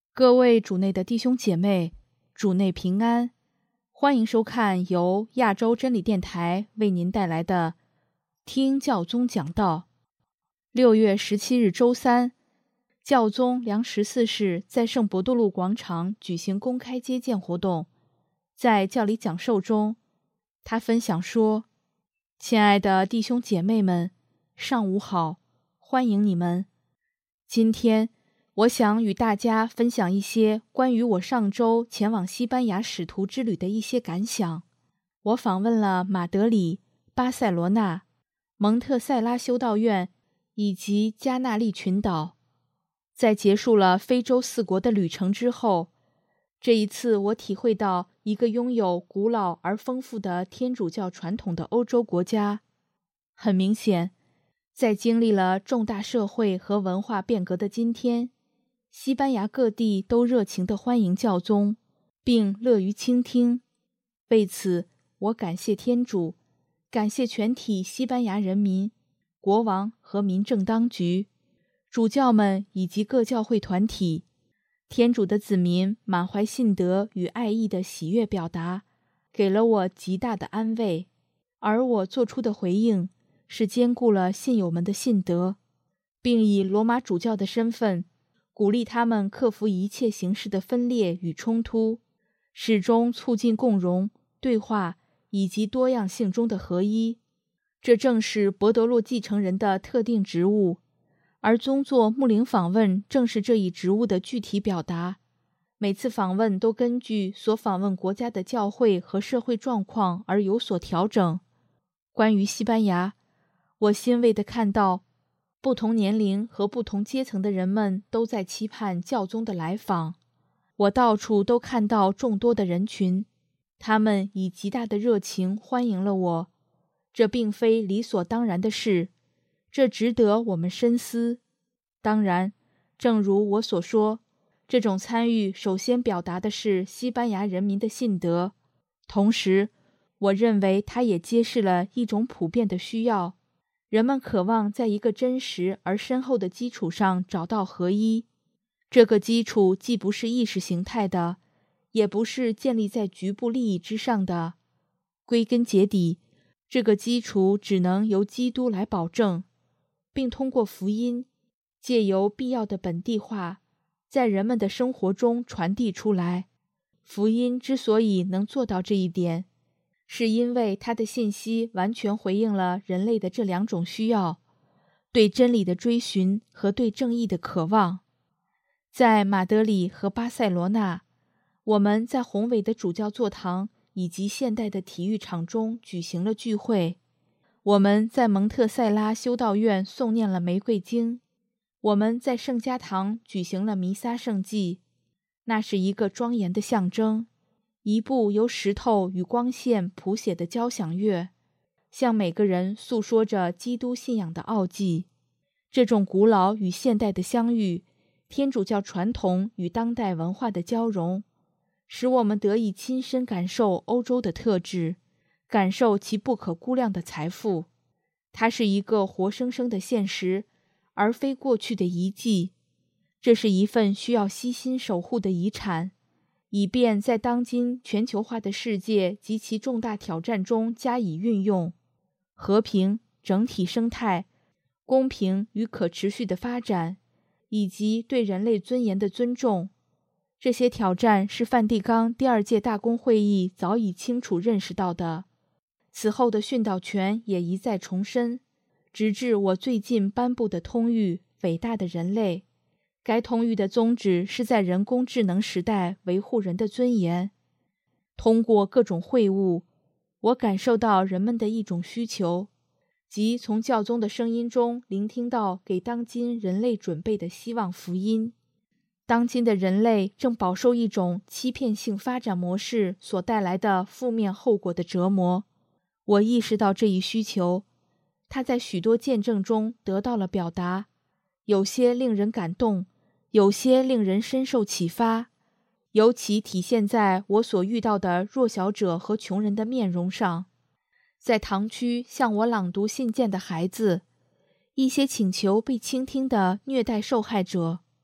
各位主内的弟兄姐妹，主内平安，欢迎收看由亚洲真理电台为您带来的听教宗讲道。6月17日周三，教宗良14世在圣伯多禄广场举行公开接见活动。在教理讲授中，他分享说：亲爱的弟兄姐妹们，上午好，欢迎你们。今天我想与大家分享一些关于我上周前往西班牙使徒之旅的一些感想。我访问了马德里、巴塞罗那、蒙特塞拉修道院以及加纳利群岛。在结束了非洲4国的旅程之后，这一次我体会到一个拥有古老而丰富的天主教传统的欧洲国家。很明显，在经历了重大社会和文化变革的今天，西班牙各地都热情地欢迎教宗，并乐于倾听。为此，我感谢天主，感谢全体西班牙人民、国王和民政当局、主教们以及各教会团体。天主的子民满怀信德与爱意的喜悦表达，给了我极大的安慰，而我做出的回应是兼顾了信友们的信德，并以罗马主教的身份鼓励他们克服一切形式的分裂与冲突，始终促进共融、对话以及多样性中的合一。这正是伯德洛继承人的特定职务，而宗座牧灵访问正是这一职务的具体表达。每次访问都根据所访问国家的教会和社会状况而有所调整。关于西班牙，我欣慰地看到不同年龄和不同阶层的人们都在期盼教宗的来访。我到处都看到众多的人群，他们以极大的热情欢迎了我。这并非理所当然的事，这值得我们深思。当然，正如我所说，这种参与首先表达的是西班牙人民的信德，同时，我认为它也揭示了一种普遍的需要。人们渴望在一个真实而深厚的基础上找到合一。这个基础既不是意识形态的，也不是建立在局部利益之上的。归根结底，这个基础只能由基督来保证，并通过福音，借由必要的本地化，在人们的生活中传递出来。福音之所以能做到这一点，是因为它的信息完全回应了人类的这2种需要：对真理的追寻和对正义的渴望。在马德里和巴塞罗那，我们在宏伟的主教座堂以及现代的体育场中举行了聚会。我们在蒙特塞拉修道院诵念了玫瑰经。我们在圣家堂举行了弥撒圣祭，那是一个庄严的象征，一部由石头与光线谱写的交响乐，向每个人诉说着基督信仰的奥迹。这种古老与现代的相遇，天主教传统与当代文化的交融，使我们得以亲身感受欧洲的特质，感受其不可估量的财富。它是一个活生生的现实，而非过去的遗迹。这是一份需要悉心守护的遗产，以便在当今全球化的世界及其重大挑战中加以运用。和平、整体生态、公平与可持续的发展，以及对人类尊严的尊重，这些挑战是梵蒂冈第2届大公会议早已清楚认识到的。此后的训导权也一再重申，直至我最近颁布的通谕《伟大的人类》。该通谕的宗旨是在人工智能时代维护人的尊严。通过各种会晤，我感受到人们的一种需求，即从教宗的声音中聆听到给当今人类准备的希望福音。当今的人类正饱受一种欺骗性发展模式所带来的负面后果的折磨。我意识到这一需求，它在许多见证中得到了表达，有些令人感动，有些令人深受启发，尤其体现在我所遇到的弱小者和穷人的面容上。在堂区向我朗读信件的孩子，一些请求被倾听的虐待受害者，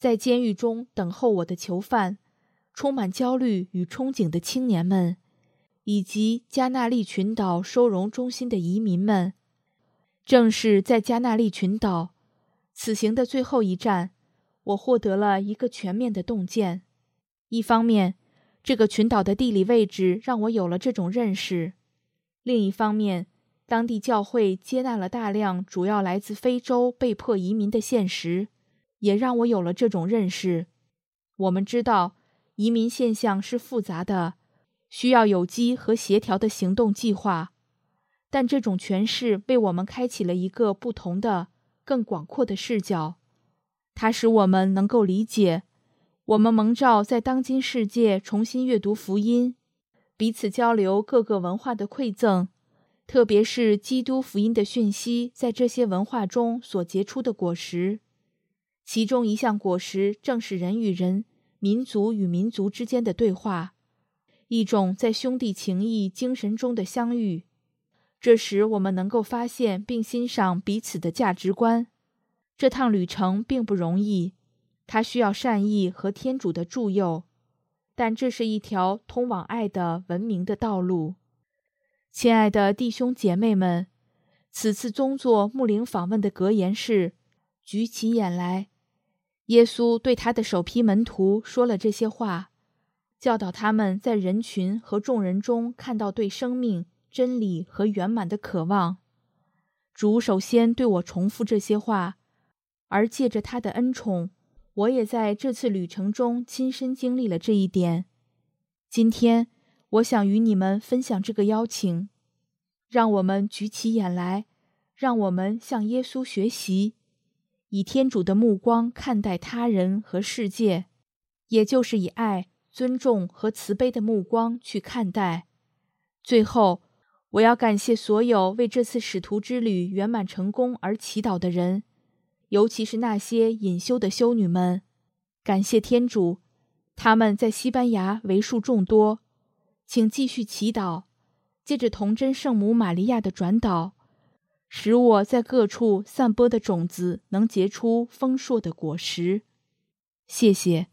在监狱中等候我的囚犯，充满焦虑与憧憬的青年们，以及加纳利群岛收容中心的移民们。正是在加纳利群岛，此行的最后一站，我获得了一个全面的洞见。一方面，这个群岛的地理位置让我有了这种认识；另一方面，当地教会接纳了大量主要来自非洲被迫移民的现实，也让我有了这种认识。我们知道，移民现象是复杂的，需要有机和协调的行动计划。但这种诠释为我们开启了一个不同的、更广阔的视角。它使我们能够理解，我们蒙召在当今世界重新阅读福音，彼此交流各个文化的馈赠，特别是基督福音的讯息在这些文化中所结出的果实。其中一项果实正是人与人、民族与民族之间的对话，一种在兄弟情谊精神中的相遇。这时我们能够发现并欣赏彼此的价值观。这趟旅程并不容易，它需要善意和天主的助佑，但这是一条通往爱的文明的道路。亲爱的弟兄姐妹们，此次宗座牧灵访问的格言是举起眼来。耶稣对他的首批门徒说了这些话，教导他们在人群和众人中看到对生命、真理和圆满的渴望。主首先对我重复这些话，而借着他的恩宠，我也在这次旅程中亲身经历了这一点。今天，我想与你们分享这个邀请，让我们举起眼来，让我们向耶稣学习，以天主的目光看待他人和世界，也就是以爱、尊重和慈悲的目光去看待。最后，我要感谢所有为这次使徒之旅圆满成功而祈祷的人，尤其是那些隐修的修女们。感谢天主，他们在西班牙为数众多。请继续祈祷，借着童真圣母玛利亚的转导，使我在各处散播的种子能结出丰硕的果实。谢谢。